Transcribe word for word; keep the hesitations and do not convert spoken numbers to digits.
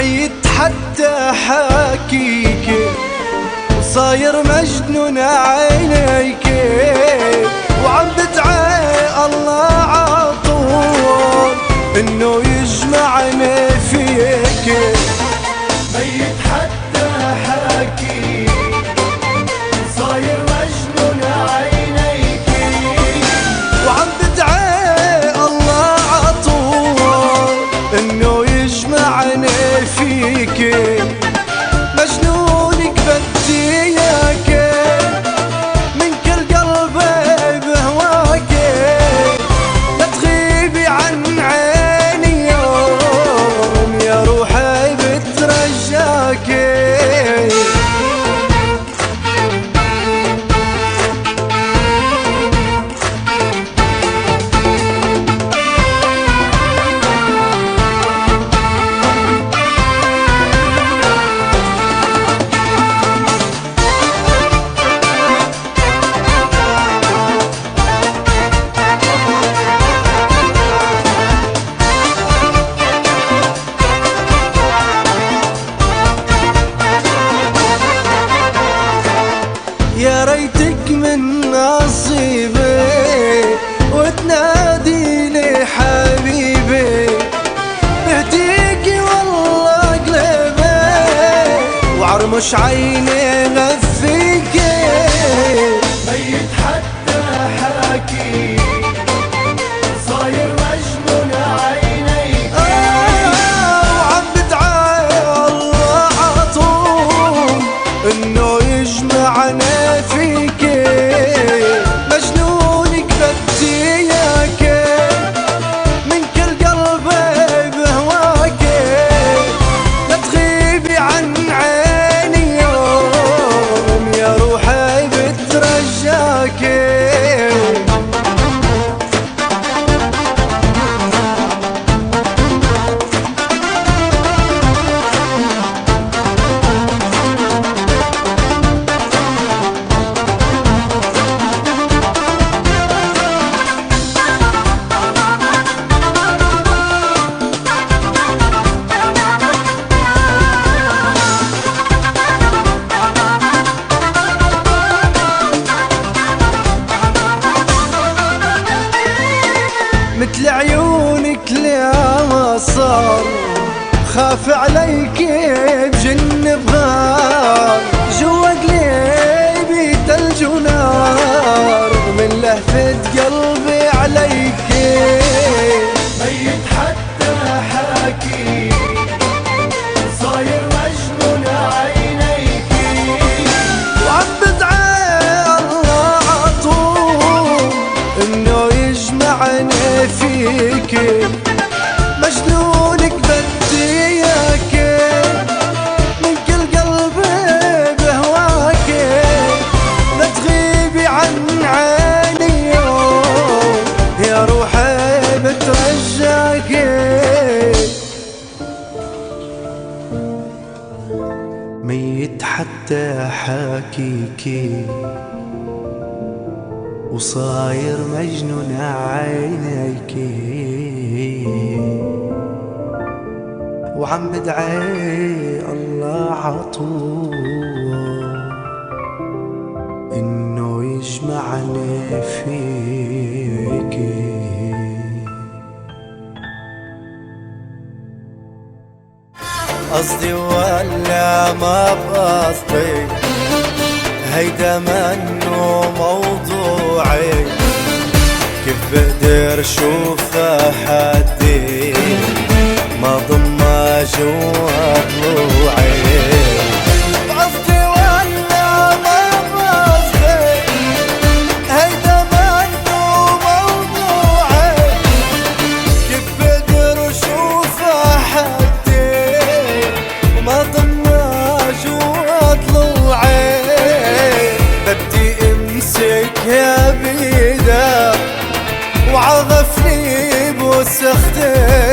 ميت حتى حاكيك وصاير مجنون عينيك، وعم بدعي الله عطول انه يجمعنا فيك. ميت حتى حاكيك صاير مجنون عينيك، وعم بدعي الله عطول انه يجمعنا فيك. مجنونك بدي اياك من كل قلبي بهواك، لا تغيبي عن عيني يوم يا روحي بترجاك. يا ريتك من نصيبي وتنادي لي حبيبي، بهديكي والله قلبي وعرمش عيني غفيكي. ميت حتى حاكي صاير مجنون عينيك، آه وعم بدعي الله عطول انه يجمعنا فيك. مجنونك بدي اياك من كل قلبي بهواك، لا تغيبي عن عيني يوم يا روحي بترجاك. مثل عيونك ليه ما صار، خاف عليك بجن بغار، جوا قلبي ثلج ونار من لهفة قلبي عليك. ميت حتى حاكي صاير مجنون عينيك، وعم بدعي الله عطول انه يجمعنا فيك. مجنونك بدي اياك من كل قلبي بهواك، لا تغيبي عن عيني يوم يا روحي بترجاك. ميت حتى حاكيكي وصاير مجنون عينيك، وعم بدعي الله عطول انه يجمعنا فيك. قصدي ولا ما بقصدي هيدا منو موضوعي، كيف بقدر شوفها حدي ما ضمها جوا ضلوعي. قصدي ولا ما بقصدي هيدا منو موضوعي، كيف بقدر شوفها حدي ما ضمها جوا ضلوعي. بدي امسكها بيدا وعغفني بوسختي